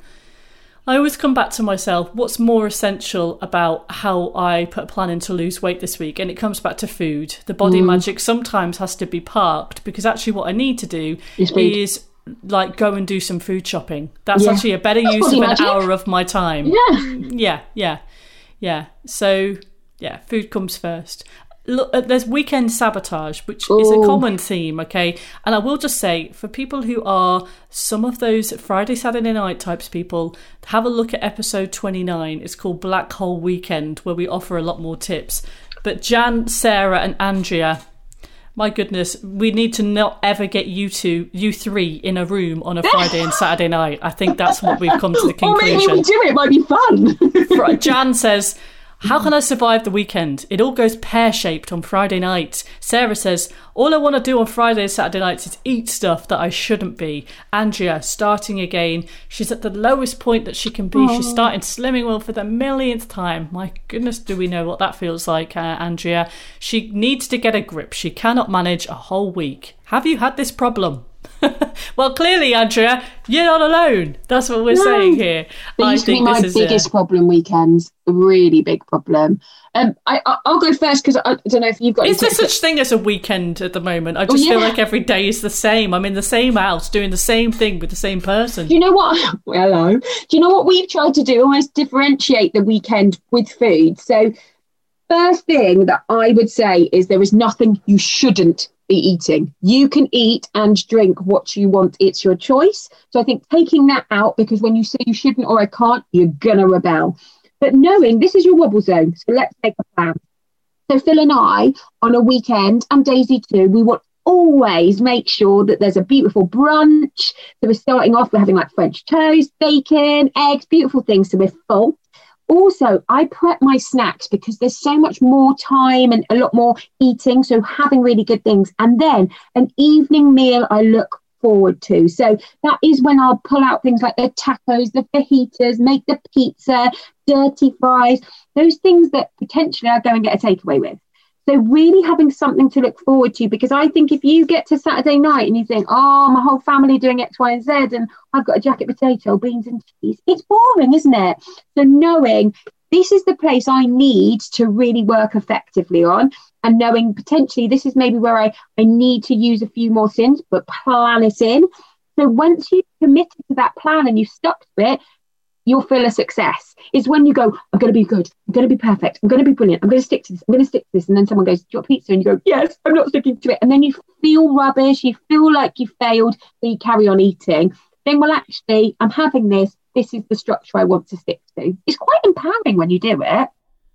[SPEAKER 1] I always come back to myself, what's more essential about how I put a plan in to lose weight this week? And it comes back to food. The body mm. magic sometimes has to be parked, because actually what I need to do is like go and do some food shopping. That's yeah. actually a better That's use of an magic. hour of my time.
[SPEAKER 2] Yeah.
[SPEAKER 1] Yeah, yeah, yeah. So, yeah, food comes first. Look, there's weekend sabotage, which Ooh. is a common theme, okay? And I will just say, for people who are some of those Friday, Saturday night types people, have a look at episode twenty-nine. It's called Black Hole Weekend, where we offer a lot more tips. But Jan, Sarah and Andrea, my goodness, we need to not ever get you two, you three, in a room on a Friday and Saturday night. I think that's what we've come to the conclusion.
[SPEAKER 2] Or maybe we do it, it might be fun.
[SPEAKER 1] Jan says, how can I survive the weekend? It all goes pear-shaped on Friday night. Sarah says, all I want to do on Friday and Saturday nights is eat stuff that I shouldn't be. Andrea, starting again. She's at the lowest point that she can be. Aww. She's starting Slimming World for the millionth time. My goodness, do we know what that feels like, uh, Andrea? She needs to get a grip. She cannot manage a whole week. Have you had this problem? Well, clearly, Andrea, you're not alone. That's what we're no. saying here.
[SPEAKER 2] They I used think to be my this biggest is, problem weekends. A really big problem. Um, I, I, I'll go first because I, I don't know if you've got...
[SPEAKER 1] Is there such thing as a weekend at the moment? I just oh, yeah. feel like every day is the same. I'm in the same house doing the same thing with the same person.
[SPEAKER 2] Do you know what? Well, hello. Do you know what we've tried to do? Almost differentiate the weekend with food. So first thing that I would say is there is nothing you shouldn't be eating. You can eat and drink what you want. It's your choice. So I think taking that out, because when you say you shouldn't or I can't, you're gonna rebel. But knowing this is your wobble zone, so let's make a plan. So Phil and I, on a weekend, and Daisy too, we want always make sure that there's a beautiful brunch. So we're starting off, we're having like French toast, bacon, eggs, beautiful things, so we're full. Also, I prep my snacks because there's so much more time and a lot more eating, so having really good things. And then an evening meal I look forward to. So that is when I'll pull out things like the tacos, the fajitas, make the pizza, dirty fries, those things that potentially I'll go and get a takeaway with. So really having something to look forward to, because I think if you get to Saturday night and you think, oh, my whole family doing X, Y, and Z, and I've got a jacket potato, beans and cheese, it's boring, isn't it? So knowing this is the place I need to really work effectively on, and knowing potentially this is maybe where I, I need to use a few more sins, but plan it in. So once you've committed to that plan and you've stuck to it, you'll feel a success. Is when you go, I'm going to be good, I'm going to be perfect, I'm going to be brilliant, I'm going to stick to this, I'm going to stick to this. And then someone goes, do you want pizza? And you go, yes, I'm not sticking to it. And then you feel rubbish, you feel like you failed, so you carry on eating. Then, well, actually, I'm having this, this is the structure I want to stick to. It's quite empowering when you do it.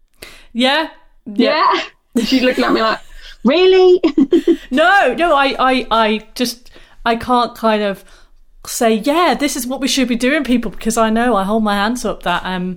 [SPEAKER 1] Yeah.
[SPEAKER 2] Yeah. yeah. She's looking at me like, really?
[SPEAKER 1] no, no, I, I, I just, I can't kind of say, yeah, this is what we should be doing, people, because I know I hold my hands up that um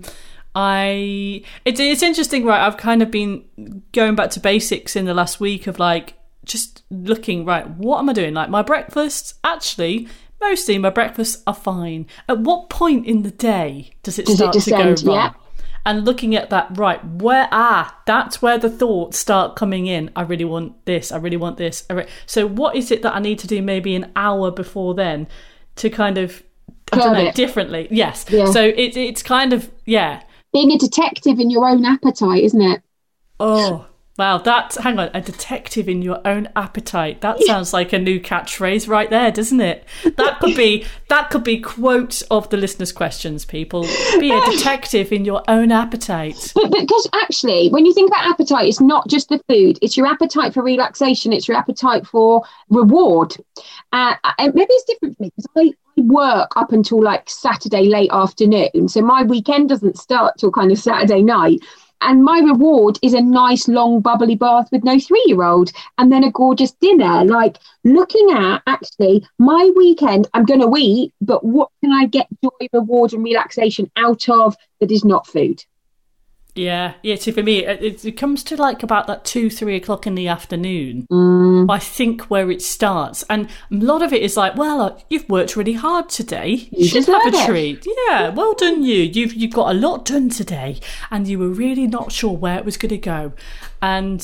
[SPEAKER 1] I it's it's interesting, right? I've kind of been going back to basics in the last week of like just looking, right, what am I doing? Like my breakfasts, actually mostly my breakfasts are fine. At what point in the day does it does start it descend, to go wrong? Yeah. And looking at that, right, where, ah, that's where the thoughts start coming in. I really want this, I really want this. So what is it that I need to do maybe an hour before then to kind of, I don't know, it. differently? Yes. Yeah. So it, it's kind of, yeah.
[SPEAKER 2] Being a detective in your own appetite, isn't it?
[SPEAKER 1] Oh, wow. That's, hang on, a detective in your own appetite. That sounds like a new catchphrase right there, doesn't it? That could be, that could be quote of the listeners' questions, people. Be a detective in your own appetite.
[SPEAKER 2] But because actually, when you think about appetite, it's not just the food. It's your appetite for relaxation. It's your appetite for reward. Uh, and maybe it's different for me because I work up until like Saturday late afternoon. So my weekend doesn't start till kind of Saturday night. And my reward is a nice long bubbly bath with no three-year-old and then a gorgeous dinner. Like looking at actually my weekend, I'm going to eat, but what can I get joy, reward and relaxation out of that is not food?
[SPEAKER 1] Yeah, yeah. So for me, it, it comes to like about that two, three o'clock in the afternoon.
[SPEAKER 2] Mm.
[SPEAKER 1] I think where it starts, and a lot of it is like, well, uh, you've worked really hard today. You, you should have a it. treat. Yeah, well done, you. You've you've got a lot done today, and you were really not sure where it was going to go, and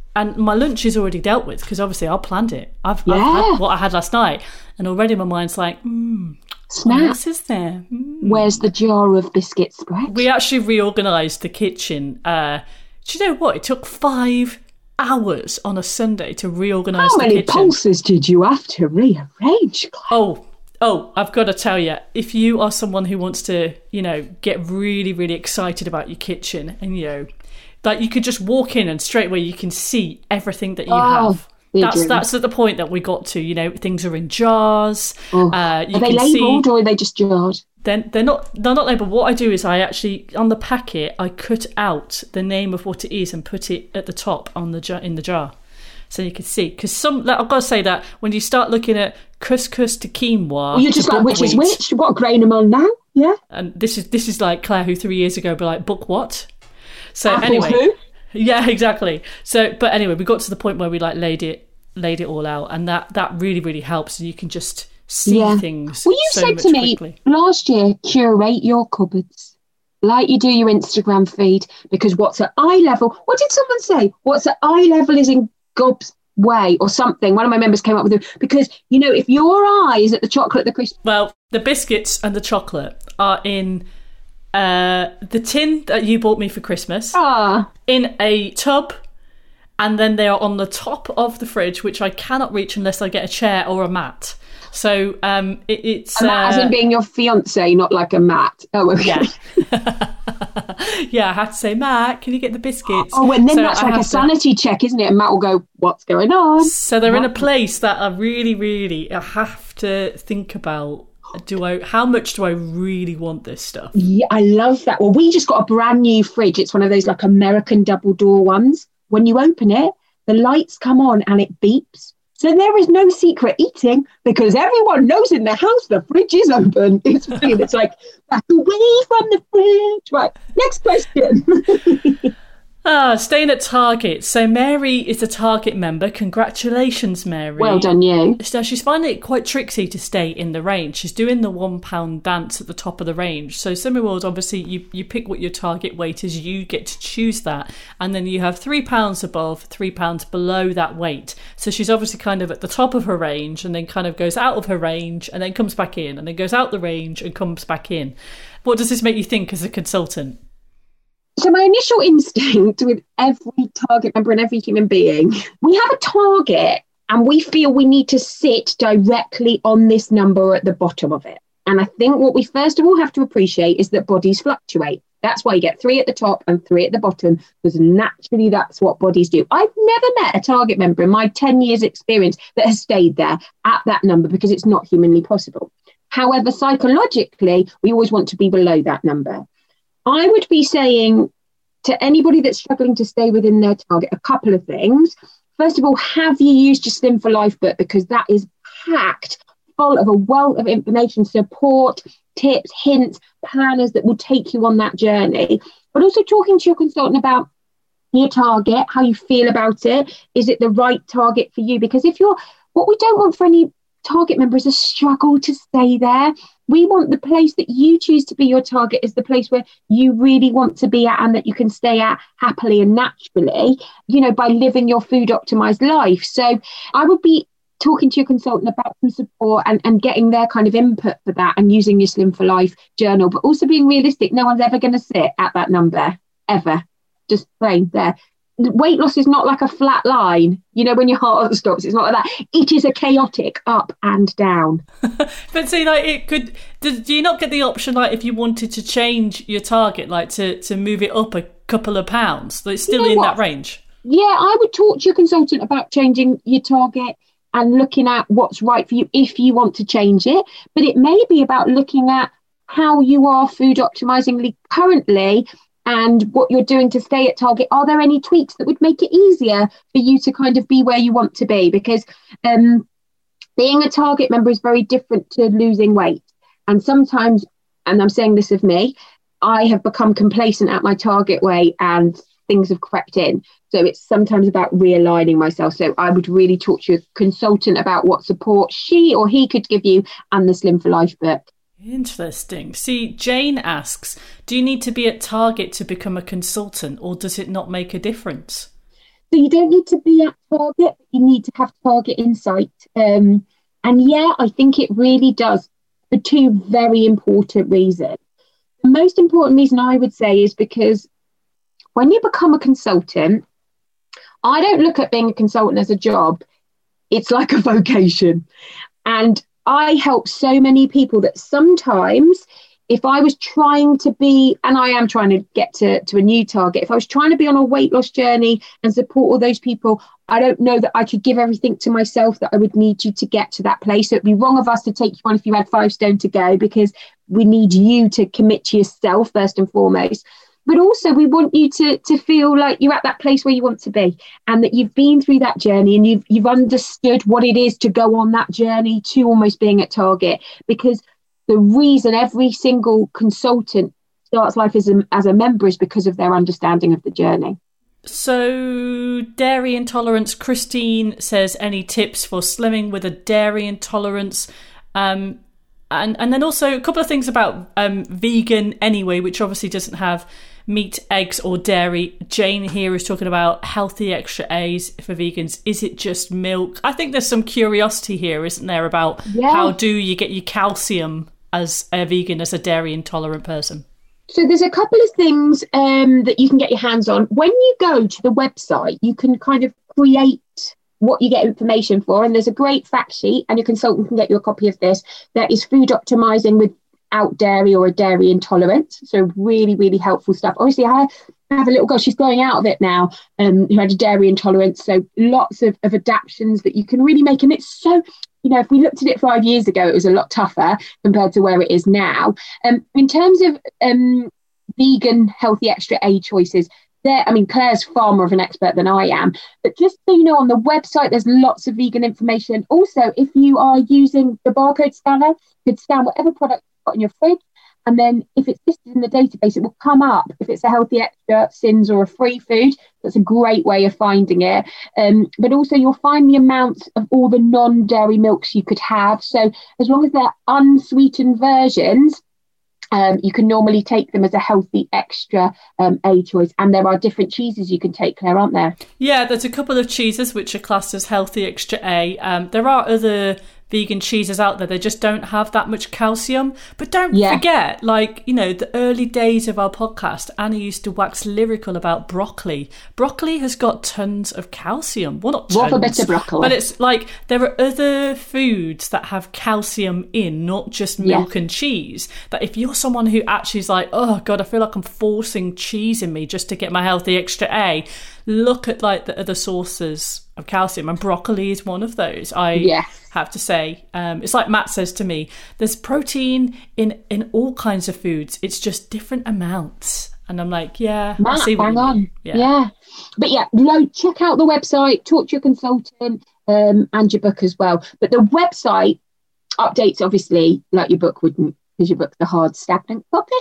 [SPEAKER 1] and my lunch is already dealt with because obviously I planned it. I've,
[SPEAKER 2] Yeah.
[SPEAKER 1] I've had what I had last night, and already my mind's like, mm, what
[SPEAKER 2] Snap.
[SPEAKER 1] else is there? Mm.
[SPEAKER 2] Where's the jar of biscuit spread?
[SPEAKER 1] We actually reorganised the kitchen. Uh, do you know what? It took five hours on a Sunday to reorganise
[SPEAKER 2] How
[SPEAKER 1] the
[SPEAKER 2] many
[SPEAKER 1] kitchen.
[SPEAKER 2] pulses did you have to rearrange, Claire?
[SPEAKER 1] Oh, oh, I've got to tell you, if you are someone who wants to, you know, get really, really excited about your kitchen and, you know, like you could just walk in and straight away you can see everything that you
[SPEAKER 2] Oh,
[SPEAKER 1] have.
[SPEAKER 2] the
[SPEAKER 1] That's
[SPEAKER 2] dream.
[SPEAKER 1] that's at the point that we got to, you know, things are in jars.
[SPEAKER 2] Oh.
[SPEAKER 1] Uh, you
[SPEAKER 2] Are they
[SPEAKER 1] can
[SPEAKER 2] labelled
[SPEAKER 1] see
[SPEAKER 2] or are they just jarred?
[SPEAKER 1] Then they're not they're not labelled. What I do is I actually on the packet I cut out the name of what it is and put it at the top on the jar in the jar, so you can see. Because some like, I've got to say that when you start looking at couscous to quinoa,
[SPEAKER 2] Well, you're just
[SPEAKER 1] to
[SPEAKER 2] like, which is
[SPEAKER 1] buckwheat,
[SPEAKER 2] which? What grain am I on now? Yeah.
[SPEAKER 1] and this is this is like Claire, who three years ago be like, book what? So
[SPEAKER 2] Apple
[SPEAKER 1] anyway,
[SPEAKER 2] who?
[SPEAKER 1] yeah, exactly. So, but anyway, we got to the point where we like laid it laid it all out, and that that really really helps, and you can just see
[SPEAKER 2] Yeah.
[SPEAKER 1] things.
[SPEAKER 2] Well, you
[SPEAKER 1] so
[SPEAKER 2] said
[SPEAKER 1] much
[SPEAKER 2] to me
[SPEAKER 1] quickly.
[SPEAKER 2] last year, curate your cupboards like you do your Instagram feed, because what's at eye level, what did someone say? What's at eye level is in God's way or something. One of my members came up with it because, you know, if your eye is at the chocolate, the crisp.
[SPEAKER 1] Well, the biscuits and the chocolate are in uh, the tin that you bought me for Christmas,
[SPEAKER 2] Ah,
[SPEAKER 1] in a tub, and then they are on the top of the fridge, which I cannot reach unless I get a chair or a mat. So um, it, it's...
[SPEAKER 2] and that
[SPEAKER 1] uh,
[SPEAKER 2] as in being your fiance, not like a mat. Oh, okay.
[SPEAKER 1] yeah. Yeah, I have to say, Matt, can you get the biscuits?
[SPEAKER 2] Oh, and then
[SPEAKER 1] So
[SPEAKER 2] that's
[SPEAKER 1] I
[SPEAKER 2] like a
[SPEAKER 1] have to-
[SPEAKER 2] sanity check, isn't it? And Matt will go, what's going on?
[SPEAKER 1] So they're in a place that I really, really I have to think about. Do I? How much do I really want this stuff?
[SPEAKER 2] Yeah, I love that. Well, we just got a brand new fridge. It's one of those like American double door ones. When you open it, the lights come on and it beeps. So there is no secret eating because everyone knows in the house the fridge is open. It's brilliant. It's like, back away from the fridge. Right, next question.
[SPEAKER 1] Ah, staying at Target. So Mary is a Target member. Congratulations, Mary.
[SPEAKER 2] Well done, you.
[SPEAKER 1] So she's finding it quite tricksy to stay in the range. She's doing the one pound dance at the top of the range. So Summer World, obviously, you, you pick what your target weight is. You get to choose that. And then you have three pounds above, three pounds below that weight. So she's obviously kind of at the top of her range and then kind of goes out of her range and then comes back in and then goes out the range and comes back in. What does this make you think as a consultant?
[SPEAKER 2] So my initial instinct with every target member and every human being, we have a target and we feel we need to sit directly on this number at the bottom of it. And I think what we first of all have to appreciate is that bodies fluctuate. That's why you get three at the top and three at the bottom, because naturally that's what bodies do. I've never met a target member in my ten years experience that has stayed there at that number because it's not humanly possible. However, psychologically, we always want to be below that number. I would be saying to anybody that's struggling to stay within their target, a couple of things. First of all, have you used your Slim for Life book? Because that is packed full of a wealth of information, support, tips, hints, planners that will take you on that journey. But also talking to your consultant about your target, how you feel about it. Is it the right target for you? Because if you're, what we don't want for any target member is a struggle to stay there. We want the place that you choose to be your target is the place where you really want to be at and that you can stay at happily and naturally, you know, by living your food optimized life. So I would be talking to your consultant about some support and, and getting their kind of input for that and using your Slim for Life journal, but also being realistic. No one's ever going to sit at that number, ever. Just plain there. Weight loss is not like a flat line. You know, when your heart stops, it's not like that. It is a chaotic up and down.
[SPEAKER 1] But see, like, it could. Do, do you not get the option, like, if you wanted to change your target, like to to move it up a couple of pounds, that it's still
[SPEAKER 2] You know
[SPEAKER 1] in
[SPEAKER 2] what?
[SPEAKER 1] that range?
[SPEAKER 2] Yeah, I would talk to your consultant about changing your target and looking at what's right for you if you want to change it. But it may be about looking at how you are food optimizingly currently and what you're doing to stay at target. Are there any tweaks that would make it easier for you to kind of be where you want to be? Because um, being a target member is very different to losing weight. And sometimes, and I'm saying this of me, I have become complacent at my target weight and things have crept in. So it's sometimes about realigning myself. So I would really talk to your consultant about what support she or he could give you and the Slim for Life book.
[SPEAKER 1] Interesting. See, Jane asks, do you need to be at Target to become a consultant, or does it not make a difference?
[SPEAKER 2] So you don't need to be at target, you need to have target insight. Um, and yeah, I think it really does for two very important reasons. The most important reason I would say is because when you become a consultant, I don't look at being a consultant as a job. It's like a vocation. And I help so many people that sometimes if I was trying to be, and I am trying to get to, to a new target, if I was trying to be on a weight loss journey and support all those people, I don't know that I could give everything to myself that I would need you to get to that place. So it'd be wrong of us to take you on if you had five stone to go, because we need you to commit to yourself first and foremost. But also we want you to to feel like you're at that place where you want to be, and that you've been through that journey and you've you've understood what it is to go on that journey to almost being at target. Because the reason every single consultant starts life as a, as a member is because of their understanding of the journey.
[SPEAKER 1] So, dairy intolerance. Christine says, any tips for slimming with a dairy intolerance? Um, and, and then also a couple of things about um, vegan anyway, which obviously doesn't have meat, eggs or dairy. Jane here is talking about healthy extra A's for vegans. Is it just milk? I think there's some curiosity here, isn't there, about yeah. how do you get your calcium as a vegan, as a dairy intolerant person?
[SPEAKER 2] So there's a couple of things um, that you can get your hands on. When you go to the website, you can kind of create what you get information for. And there's a great fact sheet, and your consultant can get you a copy of this. That is food optimizing without dairy or a dairy intolerance. So really, really helpful stuff. Obviously, I have a little girl, she's growing out of it now, um, who had a dairy intolerance. So lots of, of adaptions that you can really make. And it's so... You know, if we looked at it five years ago, it was a lot tougher compared to where it is now. Um, in terms of um, vegan healthy extra A choices, there, I mean, Claire's far more of an expert than I am. But just so you know, on the website, there's lots of vegan information. Also, if you are using the barcode scanner, you could scan whatever product you've got in your fridge. And then if it's listed in the database, it will come up if it's a healthy extra, sins or a free food. That's a great way of finding it. Um, but also you'll find the amounts of all the non-dairy milks you could have. So as long as they're unsweetened versions, um, you can normally take them as a healthy extra um, A choice. And there are different cheeses you can take, Claire, aren't there?
[SPEAKER 1] Yeah, there's a couple of cheeses which are classed as healthy extra A. Um, there are other vegan cheeses out there, they just don't have that much calcium. But don't yeah. forget, like, you know, the early days of our podcast, Anna used to wax lyrical about broccoli. Broccoli has got tons of calcium. Well, not tons,
[SPEAKER 2] what a bit of broccoli.
[SPEAKER 1] But it's like there are other foods that have calcium in, not just milk yeah. and cheese. That if you're someone who actually is like, oh God, I feel like I'm forcing cheese in me just to get my healthy extra A, look at like the other sources of calcium, and broccoli is one of those. I yes. have to say, um, it's like Matt says to me, there's protein in in all kinds of foods, it's just different amounts. And I'm like, yeah,
[SPEAKER 2] Matt,
[SPEAKER 1] I see what
[SPEAKER 2] bang
[SPEAKER 1] you
[SPEAKER 2] on.
[SPEAKER 1] mean. Yeah.
[SPEAKER 2] yeah but yeah no, check out the website, talk to your consultant, um, and your book as well. But the website updates obviously like your book wouldn't, because your book's a hard stagnant copy.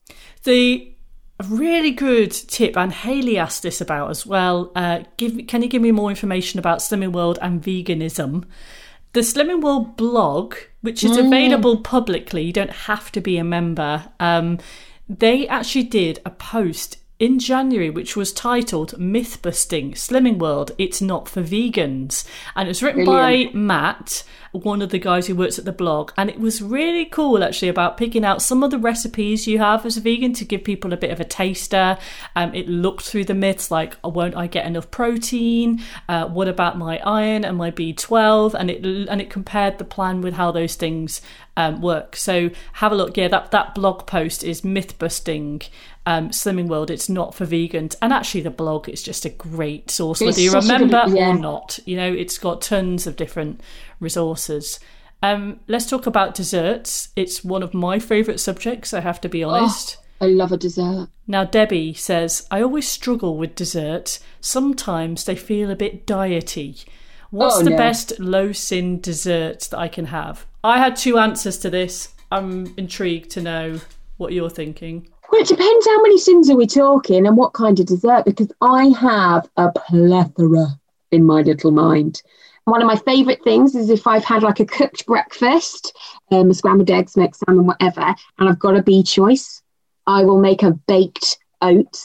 [SPEAKER 1] The A really good tip, and Hayley asked this about as well. Uh, give, can you give me more information about Slimming World and veganism? The Slimming World blog, which is mm. available publicly, you don't have to be a member. Um, they actually did a post in January which was titled Myth Busting Slimming World, It's Not for Vegans. And it was written Brilliant. by Matt, one of the guys who works at the blog. And it was really cool, actually, about picking out some of the recipes you have as a vegan to give people a bit of a taster. Um, it looked through the myths like, oh, won't I get enough protein? Uh, what about my iron and my B twelve? And it and it compared the plan with how those things um, work. So have a look. Yeah, that, that blog post is Myth Busting Um, Slimming World, It's Not for Vegans. And actually the blog is just a great source, it's whether you remember good, yeah. or not. You know, it's got tons of different resources. Um, let's talk about desserts. It's one of my favourite subjects, I have to be honest.
[SPEAKER 2] Oh, I love a dessert.
[SPEAKER 1] Now Debbie says, I always struggle with dessert. Sometimes they feel a bit diety. What's oh, the no. best low-sin dessert that I can have? I had two answers to this. I'm intrigued to know what you're thinking.
[SPEAKER 2] Well, it depends how many sins are we talking and what kind of dessert, because I have a plethora in my little mind. One of my favourite things is if I've had like a cooked breakfast, um, scrambled eggs, smoked salmon, whatever, and I've got a B choice, I will make a baked oats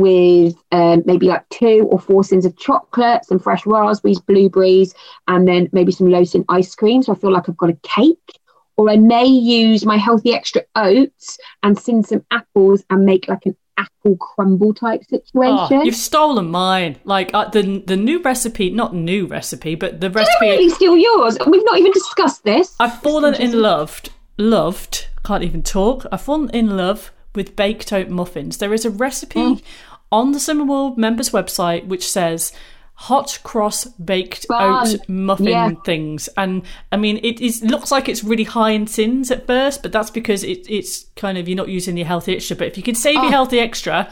[SPEAKER 2] with um, maybe like two or four sins of chocolate, some fresh raspberries, blueberries, and then maybe some low sin ice cream. So I feel like I've got a cake. Or I may use my Healthy Extra oats and sin some apples and make like an apple crumble type situation.
[SPEAKER 1] Oh, you've stolen mine. Like uh, the the new recipe, not new recipe, but the recipe.
[SPEAKER 2] Did I really steal yours? We've not even discussed this.
[SPEAKER 1] I've fallen in loved, loved, can't even talk. I've fallen in love with baked oat muffins. There is a recipe mm. on the Slimming World members website which says hot cross baked
[SPEAKER 2] Fun.
[SPEAKER 1] oat muffin
[SPEAKER 2] yeah.
[SPEAKER 1] things, and I mean it is looks like it's really high in sins at first, but that's because it, it's kind of you're not using your Healthy Extra. But if you can save oh. your Healthy Extra,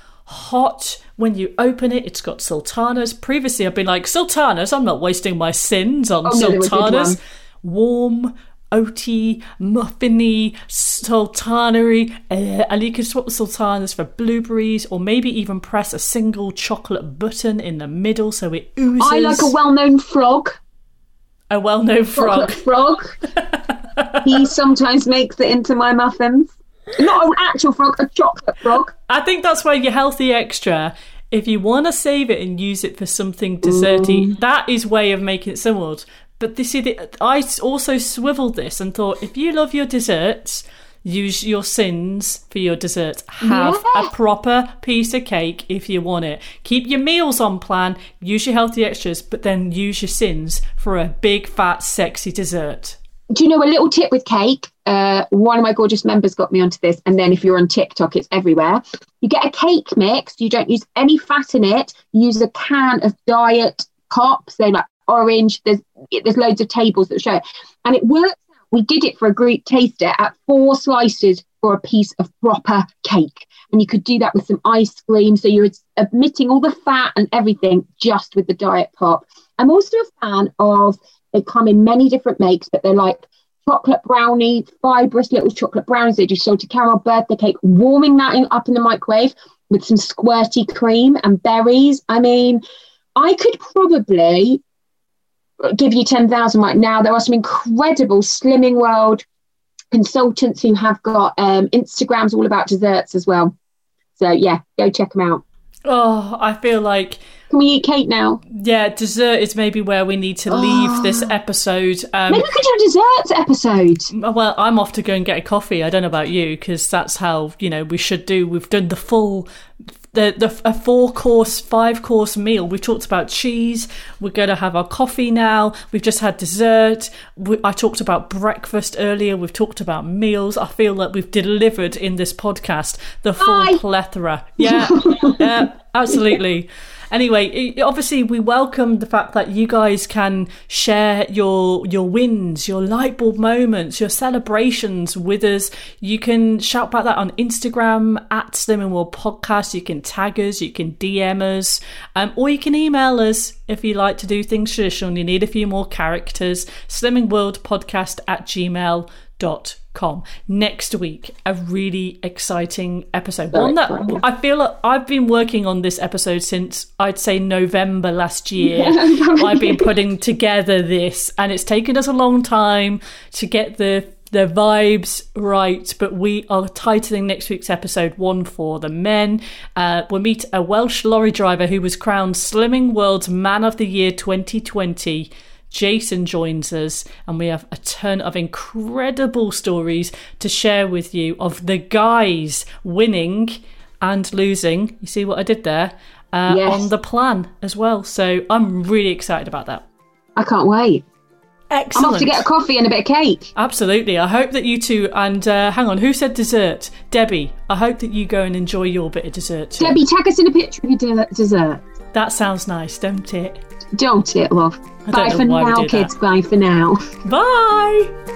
[SPEAKER 1] hot when you open it, it's got sultanas. Previously I've been like, sultanas, I'm not wasting my sins on
[SPEAKER 2] oh, no,
[SPEAKER 1] sultanas. Warm oaty, muffiny, sultanery, uh, and you can swap the sultanas for blueberries, or maybe even press a single chocolate button in the middle so it oozes.
[SPEAKER 2] I like a well-known frog.
[SPEAKER 1] A well-known frog.
[SPEAKER 2] Frog. He sometimes makes it into my muffins. Not an actual frog, a chocolate frog.
[SPEAKER 1] I think that's why your Healthy Extra, if you want to save it and use it for something desserty, mm. that is way of making it similar. But this is, I also swiveled this and thought, if you love your desserts, use your sins for your desserts. Have yeah. a proper piece of cake if you want it. Keep your meals on plan, use your Healthy Extras, but then use your sins for a big, fat, sexy dessert.
[SPEAKER 2] Do you know a little tip with cake? Uh, one of my gorgeous members got me onto this, and then if you're on TikTok, it's everywhere. You get a cake mix, you don't use any fat in it, you use a can of diet pop, so like orange, there's there's loads of tables that show it, and it works out. We did it for a group taster at four slices for a piece of proper cake, and you could do that with some ice cream, so you're omitting all the fat and everything just with the diet pop. I'm also a fan of, they come in many different makes, but they're like chocolate brownie, fibrous little chocolate brownies. They do salted caramel birthday cake, warming that in, up in the microwave with some squirty cream and berries. I mean, I could probably give you ten thousand right now. There are some incredible Slimming World consultants who have got um, Instagrams all about desserts as well. So yeah, go check them out.
[SPEAKER 1] Oh, I feel like...
[SPEAKER 2] Can we eat cake now?
[SPEAKER 1] Yeah, dessert is maybe where we need to leave oh. this episode. Um,
[SPEAKER 2] maybe we could do a desserts episode.
[SPEAKER 1] Well, I'm off to go and get a coffee. I don't know about you, because that's how, you know, we should do. We've done the full... The, the a four course, five course meal. We've talked about cheese. We're going to have our coffee now. We've just had dessert. We, I talked about breakfast earlier. We've talked about meals. I feel like we've delivered in this podcast the full
[SPEAKER 2] Bye.
[SPEAKER 1] plethora. Yeah, yeah, absolutely. Anyway, obviously we welcome the fact that you guys can share your your wins, your light bulb moments, your celebrations with us. You can shout about that on Instagram at Slimming World Podcast. You can tag us, you can D M us, um, or you can email us if you like to do things traditional and you need a few more characters. slimmingworldpodcast at gmail dot com. Next week, a really exciting episode.
[SPEAKER 2] Very
[SPEAKER 1] One that
[SPEAKER 2] exciting.
[SPEAKER 1] I feel like I've been working on this episode since I'd say November last year. I've been putting together this, and it's taken us a long time to get the the vibes right, but we are titling next week's episode One for the Men. Uh, we'll meet a Welsh lorry driver who was crowned Slimming World's Man of the Year twenty twenty. Jason joins us, and we have a ton of incredible stories to share with you of the guys winning and losing. You see what I did there? Uh,
[SPEAKER 2] yes.
[SPEAKER 1] On the plan as well. So I'm really excited about that.
[SPEAKER 2] I can't wait.
[SPEAKER 1] Excellent.
[SPEAKER 2] I'm off to get a coffee and a bit of cake.
[SPEAKER 1] Absolutely. I hope that you two, and uh, hang on, who said dessert? Debbie. I hope that you go and enjoy your bit of dessert too.
[SPEAKER 2] Debbie, tag us in a picture of your de- dessert.
[SPEAKER 1] That sounds nice, don't it?
[SPEAKER 2] Don't it, love?
[SPEAKER 1] I
[SPEAKER 2] Bye
[SPEAKER 1] don't
[SPEAKER 2] for
[SPEAKER 1] know why we
[SPEAKER 2] now,
[SPEAKER 1] do
[SPEAKER 2] kids.
[SPEAKER 1] that.
[SPEAKER 2] Bye for now.
[SPEAKER 1] Bye.